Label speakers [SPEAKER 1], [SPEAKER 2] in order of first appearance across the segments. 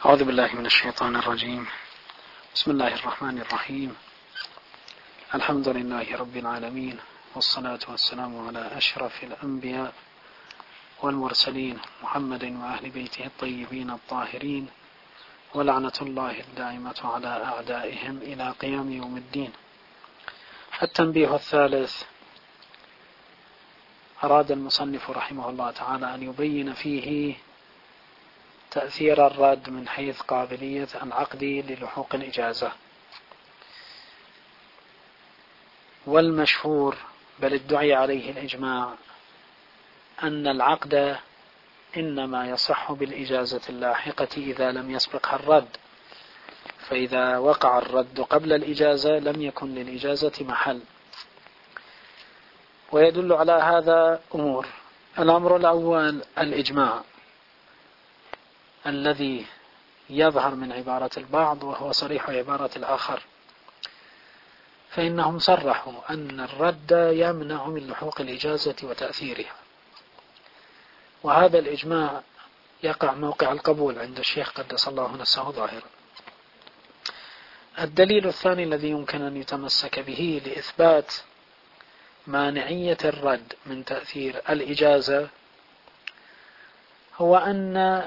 [SPEAKER 1] أعوذ بالله من الشيطان الرجيم. بسم الله الرحمن الرحيم. الحمد لله رب العالمين، والصلاة والسلام على أشرف الأنبياء والمرسلين محمد وأهل بيته الطيبين الطاهرين، ولعنة الله الدائمة على أعدائهم إلى قيام يوم الدين. التنبيه الثالث: أراد المصنف رحمه الله تعالى أن يبين فيه تأثير الرد من حيث قابلية العقد للحوق الإجازة. والمشهور بل ادعي عليه الإجماع أن العقد إنما يصح بالإجازة اللاحقة إذا لم يسبقها الرد، فإذا وقع الرد قبل الإجازة لم يكن للإجازة محل. ويدل على هذا أمور: الأمر الأول الإجماع الذي يظهر من عبارة البعض وهو صريح عبارة الآخر، فإنهم صرحوا أن الرد يمنع من لحوق الإجازة وتأثيرها، وهذا الإجماع يقع موقع القبول عند الشيخ قدس الله نفسه ظاهرا. الدليل الثاني الذي يمكن أن يتمسك به لإثبات مانعية الرد من تأثير الإجازة هو أن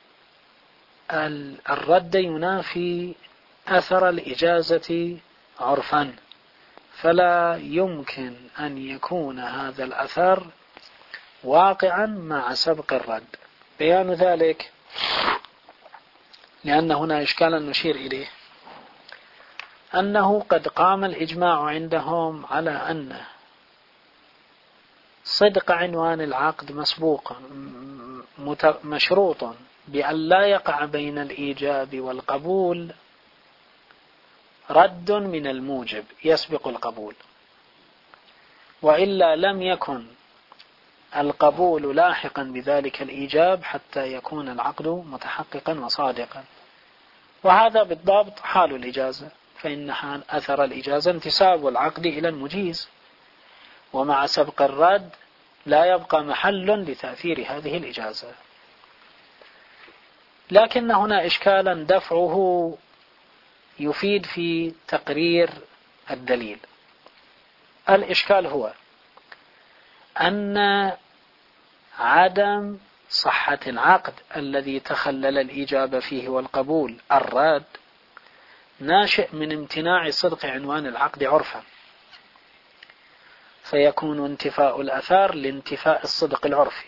[SPEAKER 1] الرد ينافي أثر الإجازة عرفا، فلا يمكن أن يكون هذا الأثر واقعا مع سبق الرد. بيان ذلك لأن هنا إشكالا نشير إليه، أنه قد قام الإجماع عندهم على أن صدق عنوان العقد مسبوق مشروط بأن لا يقع بين الإيجاب والقبول رد من الموجب يسبق القبول، وإلا لم يكن القبول لاحقا بذلك الإيجاب حتى يكون العقد متحققا وصادقا. وهذا بالضبط حال الإجازة، فإن أثر الإجازة انتساب العقد إلى المجيز، ومع سبق الرد لا يبقى محل لتأثير هذه الإجازة. لكن هنا إشكالا دفعه يفيد في تقرير الدليل. الإشكال هو أن عدم صحة العقد الذي تخلل الإجابة فيه والقبول الرد ناشئ من امتناع صدق عنوان العقد عرفا، فيكون انتفاء الأثار لانتفاء الصدق العرفي.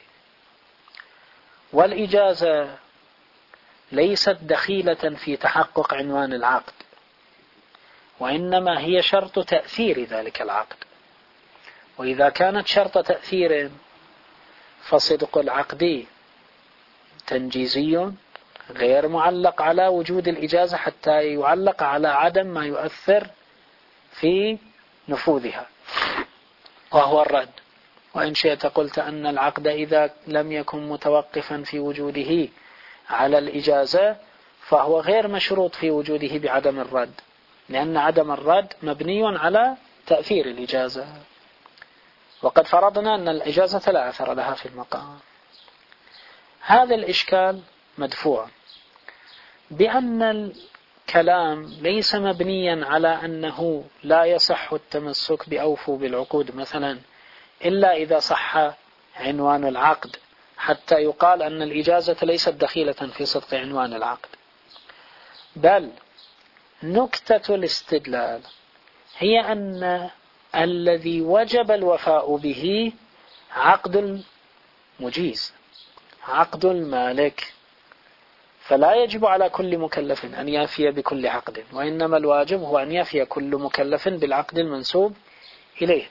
[SPEAKER 1] والإجازة ليست دخيلة في تحقق عنوان العقد، وإنما هي شرط تأثير ذلك العقد. وإذا كانت شرط تأثير فصدق العقد تنجيزي غير معلق على وجود الإجازة حتى يعلق على عدم ما يؤثر في نفوذها وهو الرد. وإن شئت قلت أن العقد إذا لم يكن متوقفا في وجوده على الإجازة فهو غير مشروط في وجوده بعدم الرد، لأن عدم الرد مبني على تأثير الإجازة، وقد فرضنا أن الإجازة لا أثر لها في المقام. هذا الإشكال مدفوع بأن الكلام ليس مبنيا على أنه لا يصح التمسك بأوفوا بالعقود مثلا إلا إذا صح عنوان العقد، حتى يقال أن الإجازة ليست دخيلة في صدق عنوان العقد. بل نكتة الاستدلال هي أن الذي وجب الوفاء به عقد المجيز، عقد المالك، فلا يجب على كل مكلف أن يفي بكل عقد، وإنما الواجب هو أن يفي كل مكلف بالعقد المنسوب إليه.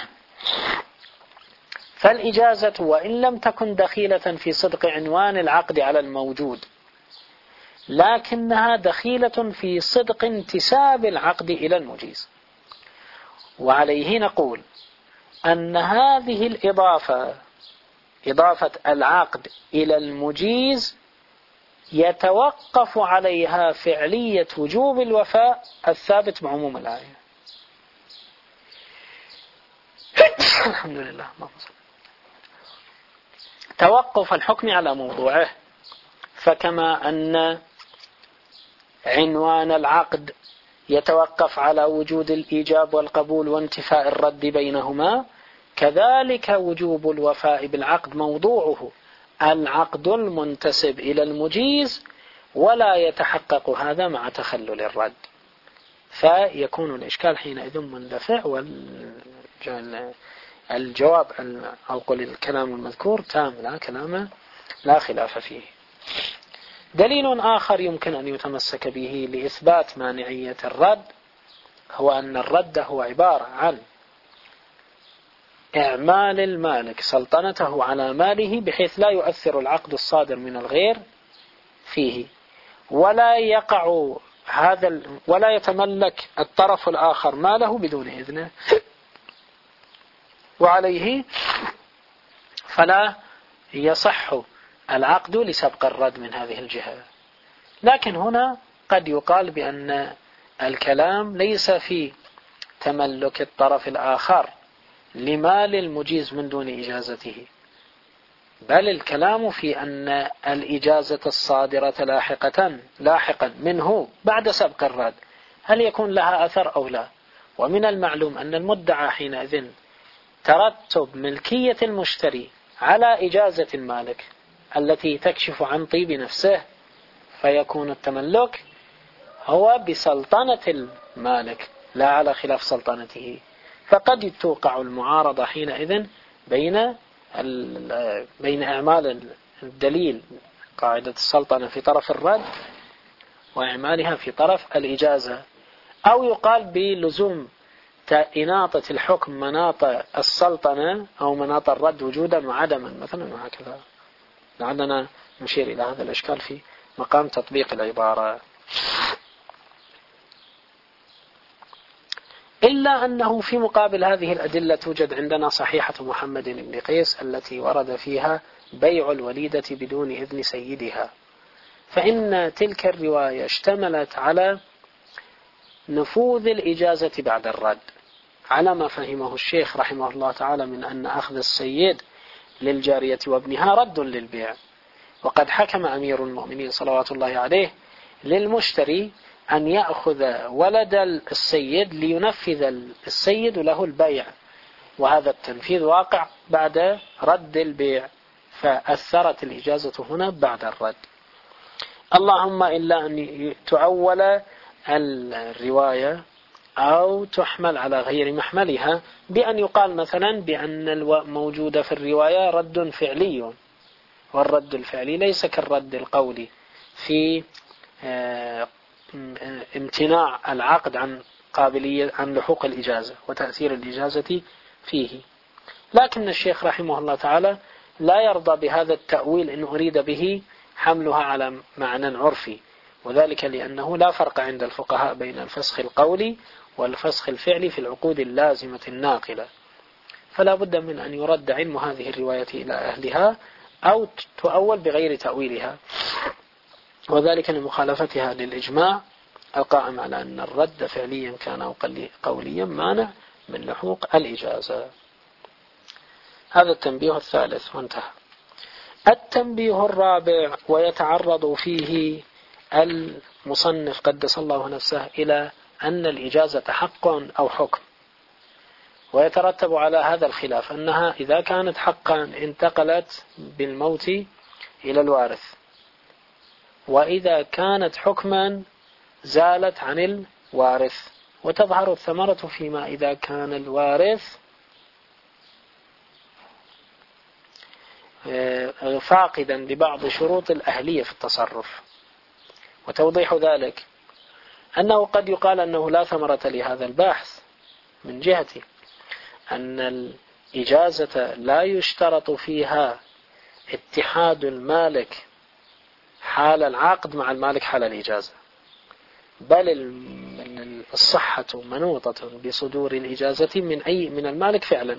[SPEAKER 1] فالإجازة وإن لم تكن دخيلة في صدق عنوان العقد على الموجود، لكنها دخيلة في صدق انتساب العقد إلى المجيز. وعليه نقول أن هذه الإضافة، إضافة العقد إلى المجيز، يتوقف عليها فعلية وجوب الوفاء الثابت بعموم الآية. الحمد لله. توقف الحكم على موضوعه، فكما أن عنوان العقد يتوقف على وجود الإيجاب والقبول وانتفاء الرد بينهما، كذلك وجوب الوفاء بالعقد موضوعه العقد المنتسب إلى المجيز، ولا يتحقق هذا مع تخلل الرد، فيكون الإشكال حينئذ مندفع، والجواب أو قل الكلام المذكور تام لا خلاف فيه. دليل آخر يمكن أن يتمسك به لإثبات مانعية الرد هو أن الرد هو عبارة عن إعمال المالك سلطنته على ماله بحيث لا يؤثر العقد الصادر من الغير فيه، ولا يتملك الطرف الآخر ماله بدون إذنه، وعليه فلا يصح العقد لسبق الرد من هذه الجهة. لكن هنا قد يقال بأن الكلام ليس في تملك الطرف الآخر لمال المجيز من دون إجازته، بل الكلام في أن الإجازة الصادرة لاحقا منه بعد سبق الرد هل يكون لها أثر أو لا. ومن المعلوم أن المدعى حينئذ ترتب ملكية المشتري على إجازة المالك التي تكشف عن طيب نفسه، فيكون التملك هو بسلطنة المالك لا على خلاف سلطنته، فقد توقع المعارضة حينئذ بين إعمال الدليل قاعدة السلطنة في طرف الرد وإعمالها في طرف الإجازة، أو يقال بلزوم إناطة الحكم مناط السلطنة أو مناط الرد وجودا وعدما مثلا، وهكذا. لعلنا نشير إلى هذا الإشكال في مقام تطبيق العبارة. إلا أنه في مقابل هذه الأدلة توجد عندنا صحيحة محمد بن قيس التي ورد فيها بيع الوليدة بدون إذن سيدها، فإن تلك الرواية اشتملت على نفوذ الإجازة بعد الرد، على ما فهمه الشيخ رحمه الله تعالى من أن أخذ السيد للجارية وابنها رد للبيع. وقد حكم أمير المؤمنين صلوات الله عليه للمشتري أن يأخذ ولد السيد لينفذ السيد له البيع، وهذا التنفيذ واقع بعد رد البيع، فأثرت الإجازة هنا بعد الرد. اللهم إلا أن تعول الرواية أو تحمل على غير محملها بأن يقال مثلا بأن الموجود في الرواية رد فعلي، والرد الفعلي ليس كالرد القولي في امتناع العقد عن لحوق الإجازة وتأثير الإجازة فيه. لكن الشيخ رحمه الله تعالى لا يرضى بهذا التأويل إن أريد به حملها على معنى عرفي، وذلك لأنه لا فرق عند الفقهاء بين الفسخ القولي والفسخ الفعلي في العقود اللازمة الناقلة، فلا بد من أن يرد علم هذه الرواية إلى أهلها أو تؤول بغير تأويلها، وذلك لمخالفتها للإجماع القائم على أن الرد فعليا كان أو قوليا مانع من لحوق الإجازة. هذا التنبيه الثالث وانتهى. التنبيه الرابع، ويتعرض فيه المصنف قدس الله نفسه إلى أن الإجازة حق أو حكم، ويترتب على هذا الخلاف أنها إذا كانت حقا انتقلت بالموت إلى الوارث، وإذا كانت حكما زالت عن الوارث، وتظهر الثمرة فيما إذا كان الوارث فاقدا لبعض شروط الأهلية في التصرف. وتوضيح ذلك أنه قد يقال أنه لا ثمرة لهذا البحث من جهة أن الإجازة لا يشترط فيها اتحاد المالك حال العقد مع المالك حال الإجازة، بل الصحة منوطة بصدور الإجازة من المالك فعلا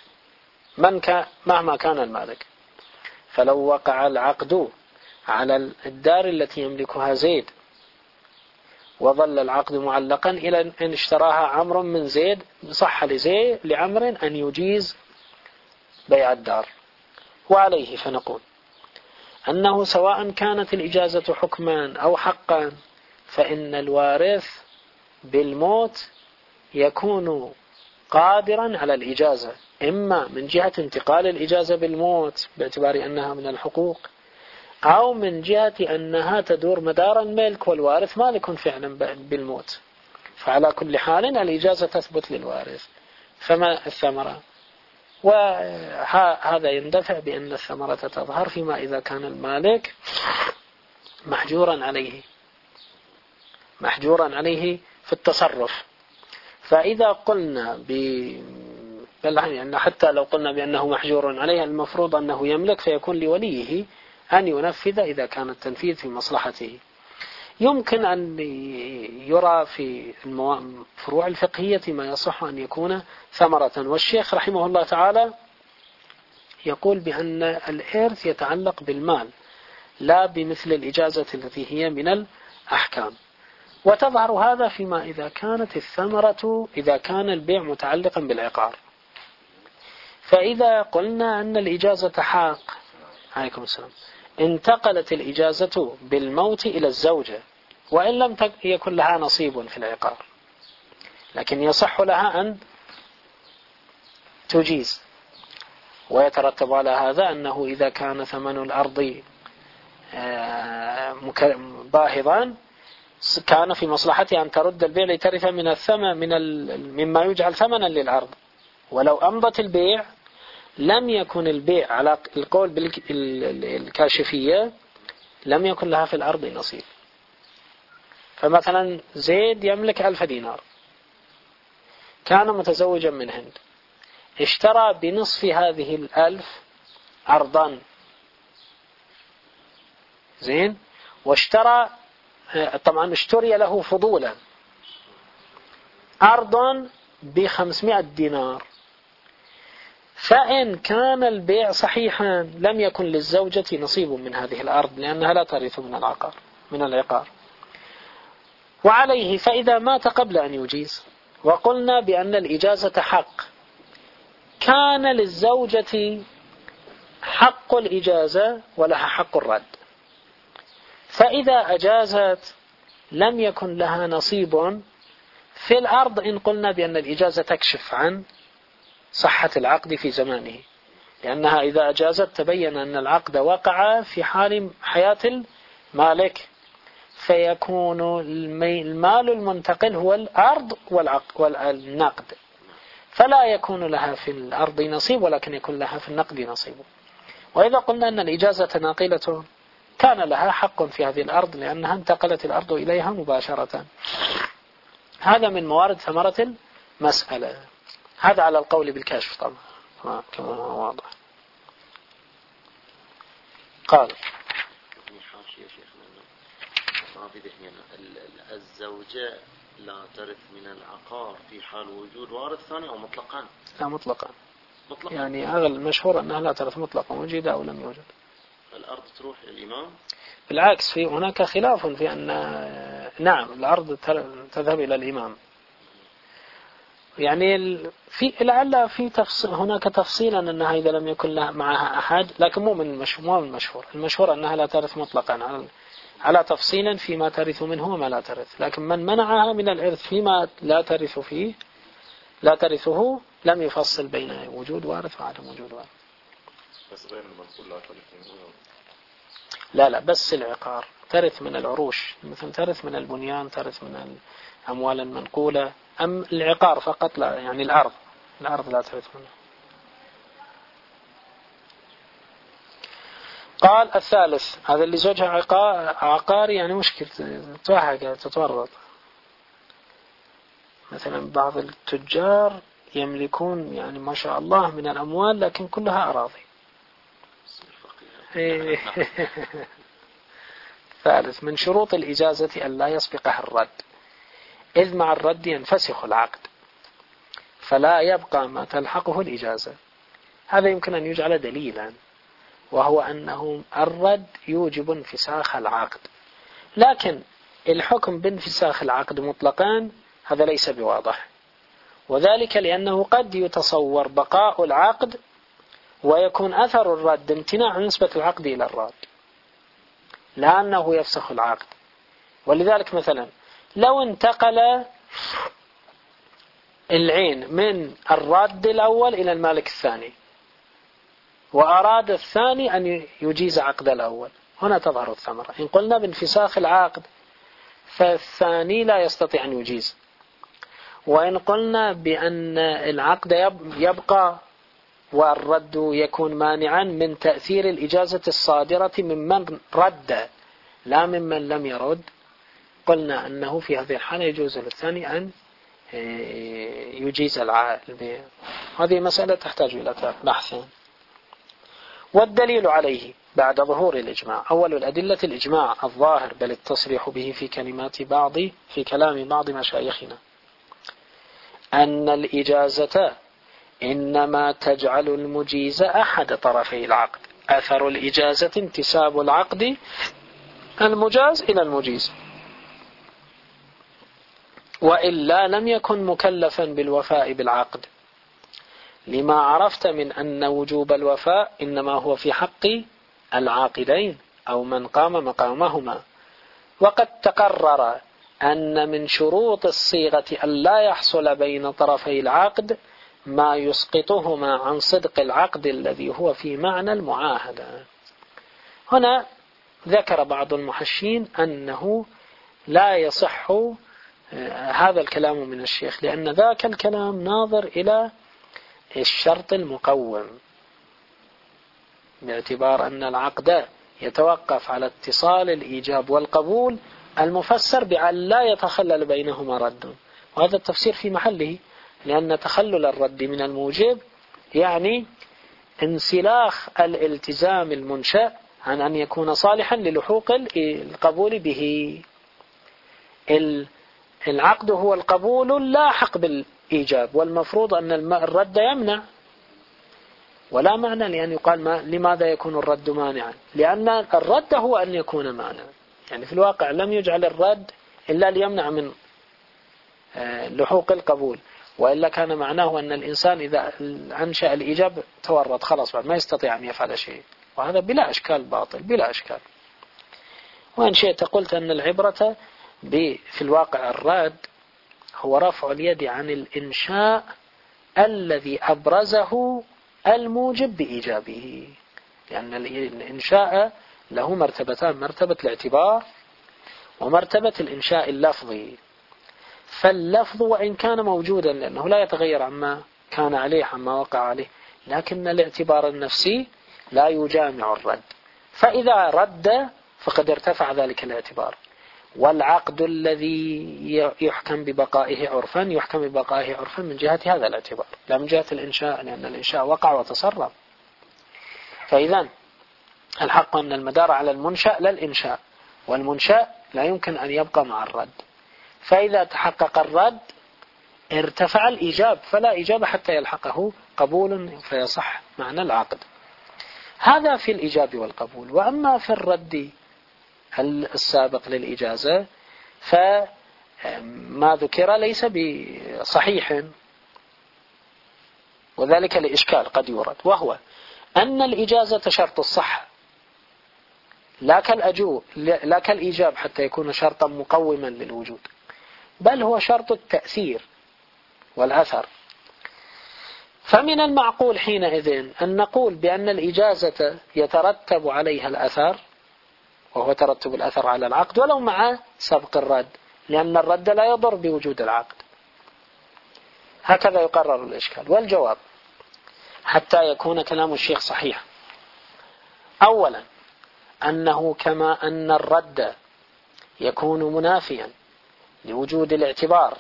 [SPEAKER 1] مهما كان المالك. فلو وقع العقد على الدار التي يملكها زيد وظل العقد معلقا إلى أن اشتراها عمرو من زيد، صح لعمرو أن يجيز بيع الدار. وعليه فنقول أنه سواء كانت الإجازة حكما أو حقا فإن الوارث بالموت يكون قادرا على الإجازة، إما من جهة انتقال الإجازة بالموت باعتبار أنها من الحقوق، أو من جهة أنها تدور مدار الملك والوارث مالك فعلا بالموت. فعلى كل حال الإجازة تثبت للوارث. فما الثمرة؟ وهذا يندفع بأن الثمرة تظهر فيما إذا كان المالك محجورا عليه في التصرف. فإذا قلنا يعني حتى لو قلنا بأنه محجور عليه، المفروض أنه يملك، فيكون لوليه أن ينفذ إذا كان التنفيذ في مصلحته. يمكن أن يرى في الفروع الفقهية ما يصح أن يكون ثمرة. والشيخ رحمه الله تعالى يقول بأن الإرث يتعلق بالمال لا بمثل الإجازة التي هي من الأحكام. وتظهر هذا فيما إذا كانت الثمرة إذا كان البيع متعلقا بالعقار. فإذا قلنا أن الإجازة حق، عليكم السلام، انتقلت الإجازة بالموت إلى الزوجة وإن لم يكن لها نصيب في العقار، لكن يصح لها أن تجيز. ويترتب على هذا أنه إذا كان ثمن الأرض باهظا كان في مصلحتها أن ترد البيع لترث من الثمن مما يجعل ثمنا للأرض. ولو أمضت البيع لم يكن البيع على القول بالكاشفية لم يكن لها في الأرض نصيب. فمثلا زيد يملك 1000 دينار، كان متزوجا من هند، اشترى بنصف هذه 1000 أرضا، زين، واشترى طبعا اشتري له فضولا أرضا ب500 دينار. فإن كان البيع صحيحا لم يكن للزوجة نصيب من هذه الأرض لأنها لا ترث من العقار. وعليه فإذا مات قبل أن يجيز، وقلنا بأن الإجازة حق، كان للزوجة حق الإجازة ولها حق الرد. فإذا أجازت لم يكن لها نصيب في الأرض إن قلنا بأن الإجازة تكشف عن صحة العقد في زمانه، لأنها إذا أجازت تبين أن العقد وقع في حال حياة المالك، فيكون المال المنتقل هو الأرض والنقد، فلا يكون لها في الأرض نصيب ولكن يكون لها في النقد نصيب. وإذا قلنا أن الإجازة ناقلة كان لها حق في هذه الأرض لأنها انتقلت الأرض إليها مباشرة. هذا من موارد ثمرة المسألة. هذا على القول بالكشف طبعا كما هو واضح. قال
[SPEAKER 2] الزوجة لا ترث من العقار في حال وجود وارث ثاني أو مطلقا؟
[SPEAKER 1] لا مطلقا. يعني هذا المشهور أنها لا ترث مطلقا وجد أو لم يوجد.
[SPEAKER 2] الأرض تروح للإمام؟
[SPEAKER 1] بالعكس، في هناك خلاف في أن نعم الأرض تذهب إلى الإمام. يعني لعل في هناك تفصيلا أنها إذا لم يكن لها معها أحد، لكن مو من المشهور. المشهور أنها لا ترث مطلقا على تفصيلا فيما ترث منه وما لا ترث. لكن من منعها من الإرث فيما لا ترثه لم يفصل بين وجود وارث وعدم وجود وارث.
[SPEAKER 2] بس غير المنقول لا ترث منه؟
[SPEAKER 1] لا بس العقار ترث من العروش، مثل ترث من البنيان، ترث من الأموال المنقولة. أم العقار فقط لا، يعني الأرض لا ترث منه. قال الثالث، هذا اللي زوجها عقار يعني مشكلة تتورط. مثلا بعض التجار يملكون يعني ما شاء الله من الأموال لكن كلها أراضي. ثالث، من شروط الإجازة أن لا يسبقها الرد، إذ مع الرد ينفسخ العقد فلا يبقى ما تلحقه الإجازة. هذا يمكن أن يجعل دليلا، وهو أنه الرد يوجب انفساخ العقد، لكن الحكم بانفساخ العقد مطلقا هذا ليس بواضح، وذلك لأنه قد يتصور بقاء العقد ويكون أثر الرد امتناع نسبة العقد إلى الرد، لا أنه يفسخ العقد، ولذلك مثلا لو انتقل العين من الراد الأول إلى المالك الثاني وأراد الثاني أن يجيز عقد الأول، هنا تظهر الثمرة. إن قلنا بانفساخ العقد فالثاني لا يستطيع أن يجيز، وإن قلنا بأن العقد يبقى والرد يكون مانعا من تأثير الإجازة الصادرة ممن رد لا ممن لم يرد، قلنا أنه في هذه الحالة يجوز للثاني أن يجيز البيع. هذه مسألة تحتاج إلى بحث. والدليل عليه بعد ظهور الإجماع: أول الأدلة الإجماع الظاهر بل التصريح به في كلام بعض مشايخنا أن الإجازة إنما تجعل المجيز أحد طرفي العقد، أثر الإجازة انتساب العقد المجاز إلى المجيز، وإلا لم يكن مكلفا بالوفاء بالعقد، لما عرفت من أن وجوب الوفاء إنما هو في حق العاقدين أو من قام مقامهما. وقد تقرر أن من شروط الصيغة ألا يحصل بين طرفي العقد ما يسقطهما عن صدق العقد الذي هو في معنى المعاهدة. هنا ذكر بعض المحشين أنه لا يصح هذا الكلام من الشيخ، لأن ذاك الكلام ناظر إلى الشرط المقوم، باعتبار أن العقد يتوقف على اتصال الإيجاب والقبول المفسر بأن لا يتخلل بينهما رد، وهذا التفسير في محله، لأن تخلل الرد من الموجب يعني انسلاخ الالتزام المنشأ عن أن يكون صالحا للحوق القبول به. العقد هو القبول اللاحق بالإيجاب، والمفروض أن الرد يمنع، ولا معنى لأن يقال لماذا يكون الرد مانعا، لأن الرد هو أن يكون مانعا، يعني في الواقع لم يجعل الرد إلا ليمنع من لحوق القبول، وإلا كان معناه أن الإنسان إذا أنشأ الإيجاب تورط خلاص بعد ما يستطيع أن يفعل شيء، وهذا بلا أشكال باطل بلا أشكال. وإن شئت قلت أن العبرة في الواقع الرد هو رفع اليد عن الإنشاء الذي أبرزه الموجب بإيجابه، لأن الإنشاء له مرتبتان: مرتبة الاعتبار ومرتبة الإنشاء اللفظي. فاللفظ وإن كان موجودا لأنه لا يتغير عما كان عليه عما وقع عليه، لكن الاعتبار النفسي لا يجامع الرد، فإذا رد فقد ارتفع ذلك الاعتبار. والعقد الذي يحكم ببقائه عرفا يحكم ببقائه عرفا من جهة هذا الاعتبار، لا من جهة الإنشاء، لأن الإنشاء وقع وتصرف. فإذا الحق أن المدار على المنشأ لا الإنشاء، والمنشأ لا يمكن أن يبقى مع الرد، فإذا تحقق الرد ارتفع الإيجاب، فلا إيجاب حتى يلحقه قبول فيصح معنى العقد. هذا في الإيجاب والقبول. وأما في الرد السابق للإجازة فما ذكر ليس بصحيح، وذلك لإشكال قد يورد، وهو أن الإجازة شرط الصحة لا كالإيجاب حتى يكون شرطا مقوما للوجود، بل هو شرط التأثير والأثر. فمن المعقول حينئذ أن نقول بأن الإجازة يترتب عليها الأثر، وهو ترتب الأثر على العقد ولو مع سبق الرد، لأن الرد لا يضر بوجود العقد. هكذا يقرر الإشكال. والجواب حتى يكون كلام الشيخ صحيح: أولا أنه كما أن الرد يكون منافيا لوجود الاعتبار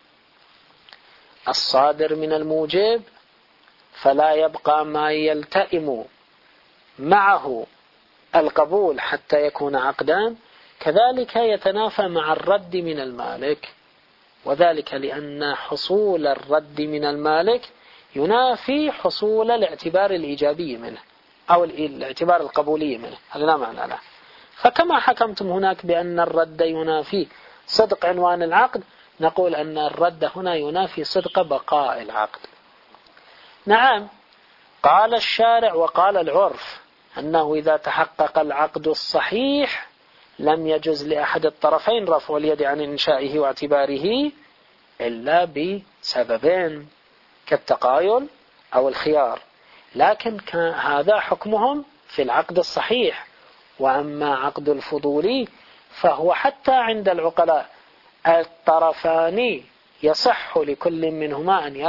[SPEAKER 1] الصادر من الموجب، فلا يبقى ما يلتئم معه القبول حتى يكون عقدان، كذلك يتنافى مع الرد من المالك، وذلك لأن حصول الرد من المالك ينافي حصول الاعتبار الإيجابي منه أو الاعتبار القبولي منه، هذا لا معنى له. فكما حكمتم هناك بأن الرد ينافي صدق عنوان العقد، نقول أن الرد هنا ينافي صدق بقاء العقد. نعم، قال الشارع وقال العرف أنه إذا تحقق العقد الصحيح لم يجز لأحد الطرفين رفع اليد عن إنشائه واعتباره إلا بسببين كالتقايل أو الخيار، لكن هذا حكمهم في العقد الصحيح. وأما عقد الفضول فهو حتى عند العقلاء الطرفان يصح لكل منهما أن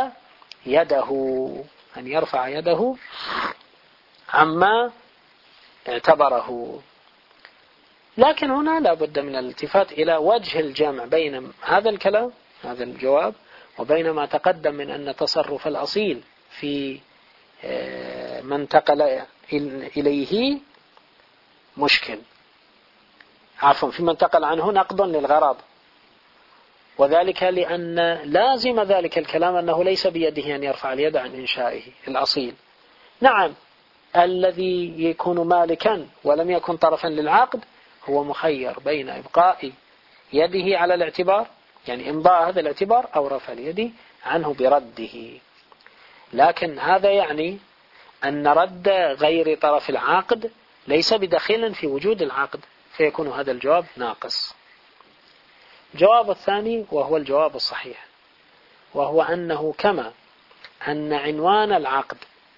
[SPEAKER 1] يرفع يده عما اعتبره. لكن هنا لا بد من الالتفات إلى وجه الجمع بين هذا الكلام، هذا الجواب، وبين ما تقدم من أن تصرف الأصيل في من انتقل إليه مشكل، في من انتقل عنه نقض للغرض، وذلك لأن لازم ذلك الكلام أنه ليس بيده أن يرفع اليد عن إنشائه الأصيل. نعم، الذي يكون مالكا ولم يكن طرفا للعقد هو مخير بين إبقاء يده على الاعتبار، يعني إمضاء هذا الاعتبار، أو رفع اليد عنه برده. لكن هذا يعني أن رد غير طرف العقد ليس بدخيل في وجود العقد، فيكون هذا الجواب ناقص. الجواب الثاني وهو الجواب الصحيح، وهو أنه كما أن عنوان العقد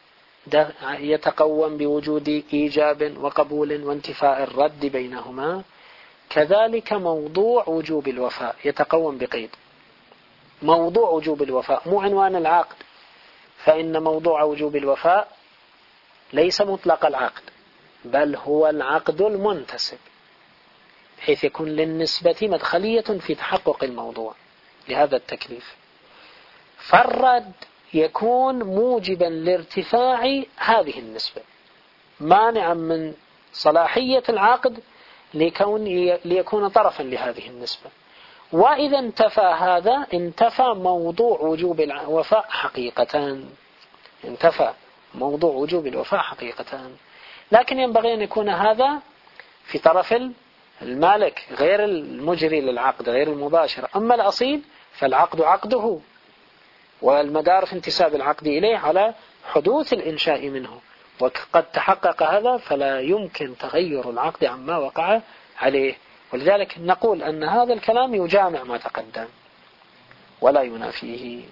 [SPEAKER 1] يتقوم بوجود إيجاب وقبول وانتفاء الرد بينهما، كذلك موضوع وجوب الوفاء يتقوم بقيد. موضوع وجوب الوفاء مو عنوان العقد، فإن موضوع وجوب الوفاء ليس مطلق العقد، بل هو العقد المنتسب، بحيث يكون للنسبة مدخلية في تحقق الموضوع لهذا التكليف. فالرد يكون موجبا لارتفاع هذه النسبة، مانعا من صلاحية العقد ليكون طرفا لهذه النسبة. وإذا انتفى هذا انتفى موضوع وجوب الوفاء حقيقة، انتفى موضوع وجوب الوفاء حقيقة. لكن ينبغي أن يكون هذا في طرف المالك غير المجري للعقد، غير المباشر. أما الأصيل فالعقد عقده، والمدار في انتساب العقد إليه على حدوث الإنشاء منه، وقد تحقق هذا فلا يمكن تغير العقد عما وقع عليه. ولذلك نقول أن هذا الكلام يجامع ما تقدم ولا ينافيه.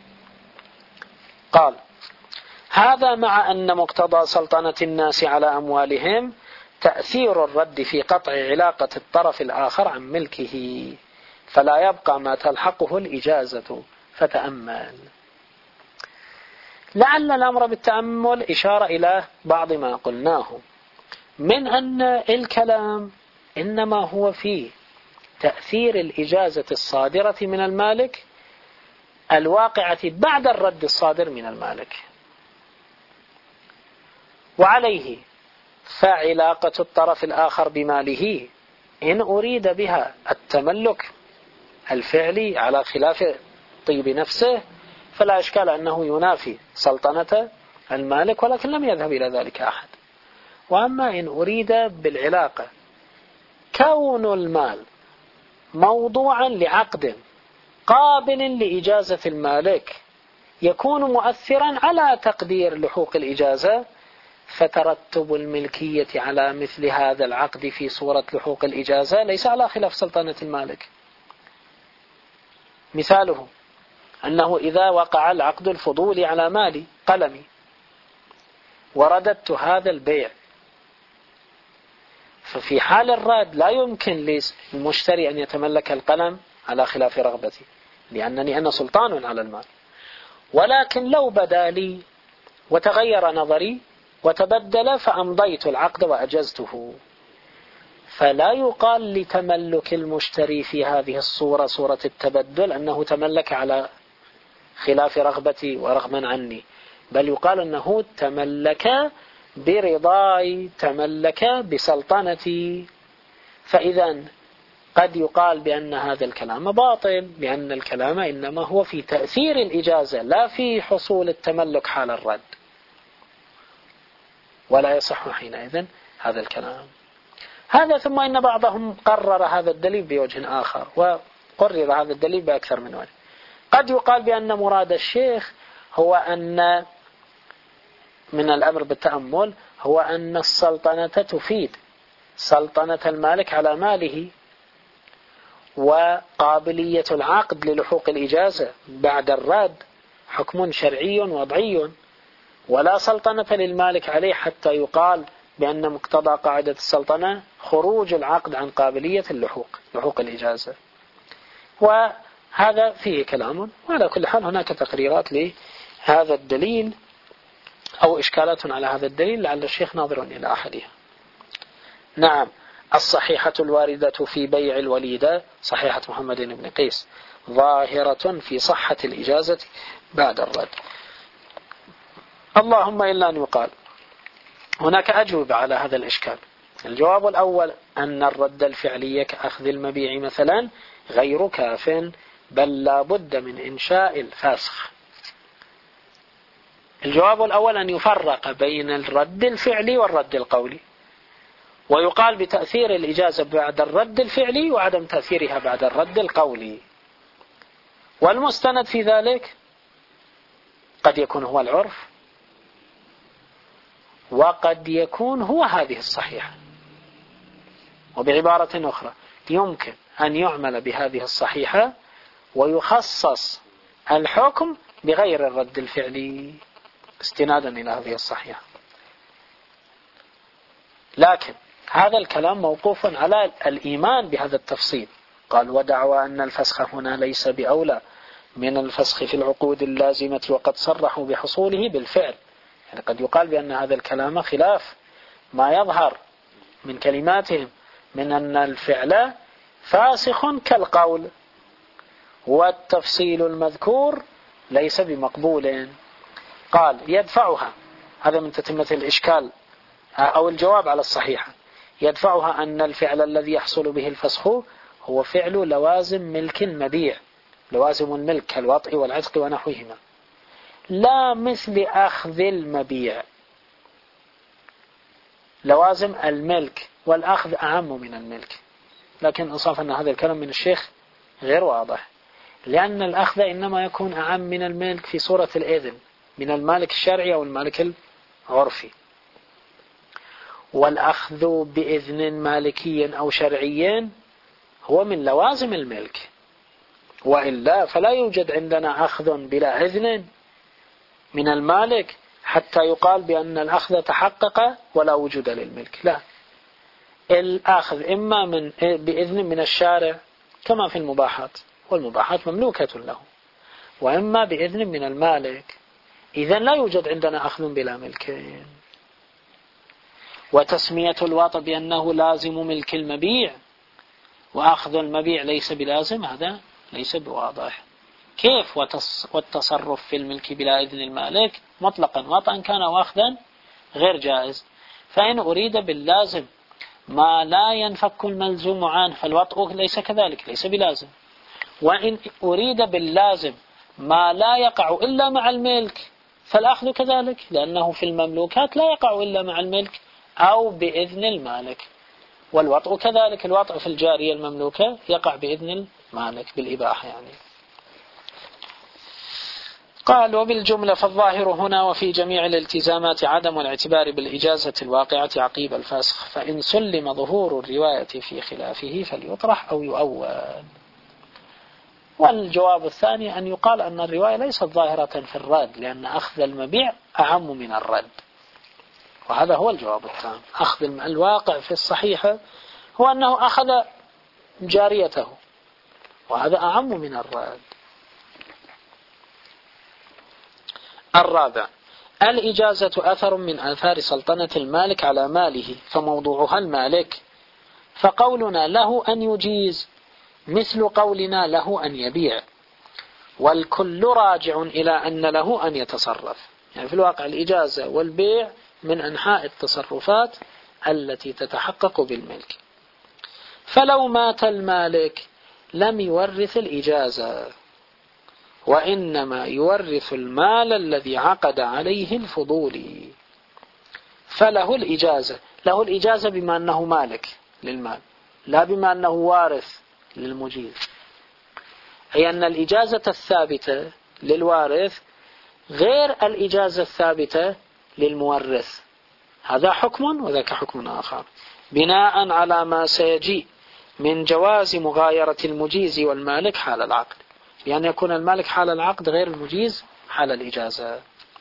[SPEAKER 1] قال: هذا مع أن مقتضى سلطنة الناس على أموالهم تأثير الرد في قطع علاقة الطرف الآخر عن ملكه، فلا يبقى ما تلحقه الإجازة. فتأمل. لعل الأمر بالتأمل إشارة إلى بعض ما قلناه من أن الكلام إنما هو في تأثير الإجازة الصادرة من المالك الواقعة بعد الرد الصادر من المالك، وعليه فعلاقة الطرف الآخر بماله إن أريد بها التملك الفعلي على خلاف طيب نفسه فلا إشكال أنه ينافي سلطنة المالك، ولكن لم يذهب إلى ذلك أحد. وأما إن أريد بالعلاقة كون المال موضوعا لعقد قابل لإجازة المالك يكون مؤثرا على تقدير لحوق الإجازة، فترتب الملكية على مثل هذا العقد في صورة لحوق الإجازة ليس على خلاف سلطنة المالك. مثاله أنه إذا وقع العقد الفضولي على مالي قلمي ورددت هذا البيع، ففي حال الرد لا يمكن للمشتري أن يتملك القلم على خلاف رغبتي لأنني أنا سلطان على المال. ولكن لو بدا لي وتغير نظري وتبدل فأمضيت العقد وأجزته، فلا يقال لتملك المشتري في هذه الصورة صورة التبدل أنه تملك على خلاف رغبتي ورغما عني، بل يقال أنه تملك برضاي، تملك بسلطنتي. فإذا قد يقال بأن هذا الكلام باطل، بأن الكلام إنما هو في تأثير الإجازة لا في حصول التملك حال الرد، ولا يصح حينئذ هذا الكلام. هذا ثم إن بعضهم قرر هذا الدليل بوجه آخر، وقرر هذا الدليل بأكثر من وجه. قد يقال بأن مراد الشيخ هو أن من الأمر بالتأمل هو أن السلطنة تفيد سلطنة المالك على ماله وقابلية العقد للحوق الإجازة بعد الرد حكم شرعي وضعي، ولا سلطنة للمالك عليه حتى يقال بأن مقتضى قاعدة السلطنة خروج العقد عن قابلية لحوق الإجازة. وهذا فيه كلام، وعلى كل حال هناك تقريرات لهذا الدليل أو إشكالات على هذا الدليل، لعل الشيخ ناظر إلى أحدها. نعم، الصحيحة الواردة في بيع الوليدة صحيحة محمد بن قيس ظاهرة في صحة الإجازة بعد الرد. اللهم إلا أن يقال هناك أجوبة على هذا الإشكال. الجواب الأول أن الرد الفعلي كأخذ المبيع مثلا غير كاف، بل لا بد من إنشاء الفسخ. الجواب الأول أن يفرق بين الرد الفعلي والرد القولي، ويقال بتأثير الإجازة بعد الرد الفعلي وعدم تأثيرها بعد الرد القولي. والمستند في ذلك قد يكون هو العرف، وقد يكون هو هذه الصحيحة. وبعبارة أخرى يمكن أن يعمل بهذه الصحيحة ويخصص الحكم بغير الرد الفعلي استنادا إلى هذه الصحيحة. لكن هذا الكلام موقوف على الإيمان بهذا التفصيل. قال ودعوى أن الفسخ هنا ليس بأولى من الفسخ في العقود اللازمة وقد صرحوا بحصوله بالفعل. يعني قد يقال بأن هذا الكلام خلاف ما يظهر من كلماتهم من أن الفعل فاسخ كالقول، والتفصيل المذكور ليس بمقبول. قال يدفعها، هذا من تتمة الإشكال أو الجواب على الصحيحة، يدفعها أن الفعل الذي يحصل به الفسخ هو فعل لوازم ملك مبيع، لوازم الملك كالوطء والعتق ونحوهما، لا مثل أخذ المبيع. لوازم الملك والأخذ أعم من الملك، لكن أنصاف أن هذا الكلام من الشيخ غير واضح، لأن الأخذ إنما يكون أعم من الملك في صورة الإذن من المالك الشرعي أو المالك العرفي، والأخذ بإذن مالكي أو شرعي هو من لوازم الملك، وإلا فلا يوجد عندنا أخذ بلا إذن من المالك حتى يقال بأن الأخذ تحقق ولا وجود للملك. لا، الأخذ إما بإذن من الشارع كما في المباحات، والمباحات مملوكة له، وإما بإذن من المالك. إذن لا يوجد عندنا أخذ بلا ملك. وتسمية الوطء بأنه لازم ملك المبيع وأخذ المبيع ليس بلازم، هذا ليس بواضح. كيف والتصرف في الملك بلا إذن المالك مطلقا وطئا كان وأخذا غير جائز. فإن أريد باللازم ما لا ينفك الملزوم عنه فالوطء ليس كذلك، ليس بلازم. وإن أريد باللازم ما لا يقع إلا مع الملك فالأخذ كذلك، لأنه في المملوكات لا يقع إلا مع الملك أو بإذن المالك. والوطء كذلك، الوطء في الجارية المملوكة يقع بإذن المالك بالإباحة يعني. قال وبالجملة فالظاهر هنا وفي جميع الالتزامات عدم الاعتبار بالإجازة الواقعة عقيب الفسخ، فإن سلم ظهور الرواية في خلافه فليطرح أو يؤول. والجواب الثاني أن يقال أن الرواية ليست ظاهرة في الرد، لأن أخذ المبيع أعم من الرد، وهذا هو الجواب التام. أخذ الواقع في الصحيحة هو أنه أخذ جاريته، وهذا أعم من الرد. الرابع الإجازة أثر من آثار سلطنة المالك على ماله، فموضوعها المالك، فقولنا له أن يجيز مثل قولنا له أن يبيع، والكل راجع إلى أن له أن يتصرف. يعني في الواقع الإجازة والبيع من أنحاء التصرفات التي تتحقق بالملك. فلو مات المالك لم يورث الإجازة، وإنما يورث المال الذي عقد عليه الفضولي، فله الإجازة. له الإجازة بما أنه مالك للمال، لا بما أنه وارث للمجيز. أي أن الإجازة الثابتة للوارث غير الإجازة الثابتة للمورث. هذا حكم وذاك حكم آخر، بناء على ما سيجيء من جواز مغايرة المجيز والمالك حال العقد، بأن يكون المالك حال العقد غير المجيز حال الإجازة.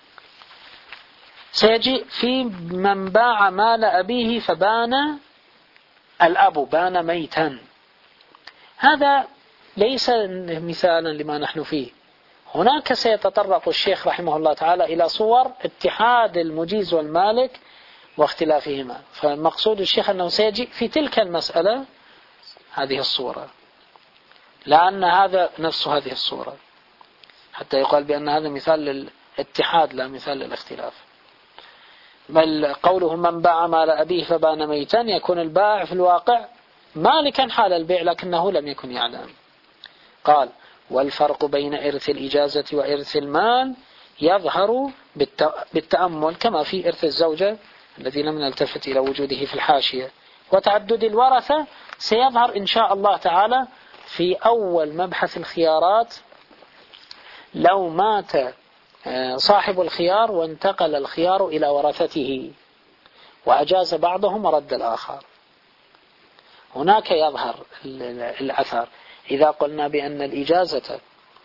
[SPEAKER 1] سيجيء في من باع مال أبيه فبان الأب بان ميتا، هذا ليس مثالا لما نحن فيه. هناك سيتطرق الشيخ رحمه الله تعالى إلى صور اتحاد المجيز والمالك واختلافهما، فالمقصود الشيخ أنه سيجيء في تلك المسألة هذه الصورة، لأن هذا نفس هذه الصورة، حتى يقال بأن هذا مثال للاتحاد لا مثال للاختلاف. بل قوله من باع مال أبيه فبان ميتا، يكون البائع في الواقع مالكا حال البيع لكنه لم يكن يعلم. قال والفرق بين إرث الإجازة وإرث المال يظهر بالتأمل كما في إرث الزوجة الذي لم نلتفت إلى وجوده في الحاشية، وتعدد الورثة سيظهر إن شاء الله تعالى في أول مبحث الخيارات. لو مات صاحب الخيار وانتقل الخيار إلى ورثته وأجاز بعضهم ورد الآخر، هناك يظهر الأثر. إذا قلنا بأن الإجازة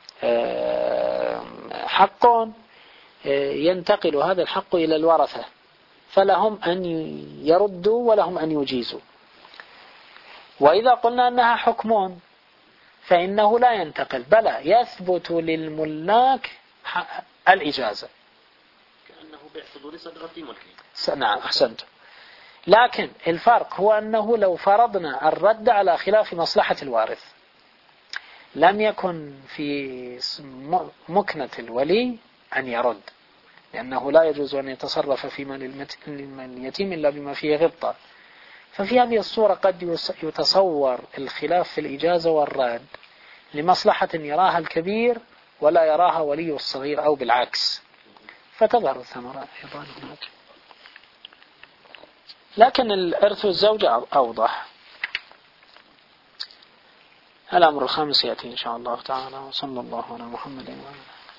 [SPEAKER 1] حق ينتقل هذا الحق إلى الورثة، فلهم أن يردوا ولهم أن يجيزوا. وإذا قلنا أنها حكم فإنه لا ينتقل، بلى يثبت للملاك الإجازة
[SPEAKER 2] كأنه بحضور صدقة ملكه.
[SPEAKER 1] نعم أحسنت. لكن الفرق هو أنه لو فرضنا الرد على خلاف مصلحة الوارث لم يكن في مكنة الولي أن يرد، لأنه لا يجوز أن يتصرف في مال اليتيم إلا بما فيه غبطة. ففي هذه الصورة قد يتصور الخلاف في الإجازة والرد لمصلحة يراها الكبير ولا يراها ولي الصغير أو بالعكس، فتظهر الثمرة أيضا هناك. لكن الإرث الزوجة أوضح. الأمر الخامس يأتي إن شاء الله تعالى، وصلى الله على محمد وعلى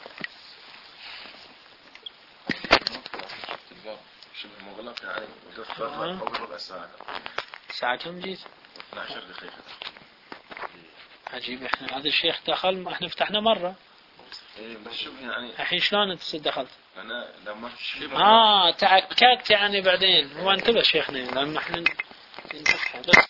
[SPEAKER 3] شبه مغلق يعني مدة ربع ساعة.
[SPEAKER 1] ساعة كم جيت؟
[SPEAKER 3] 12 دقيقة.
[SPEAKER 1] عجيب، احنا هذا الشيخ دخل احنا فتحنا مرة.
[SPEAKER 3] ايه بس شبه يعني.
[SPEAKER 1] الحين شلون انت دخلت؟
[SPEAKER 3] انا لما شبه
[SPEAKER 1] تأكدت يعني بعدين، هو انتبه شيخنا لما احنا نفتحها بس.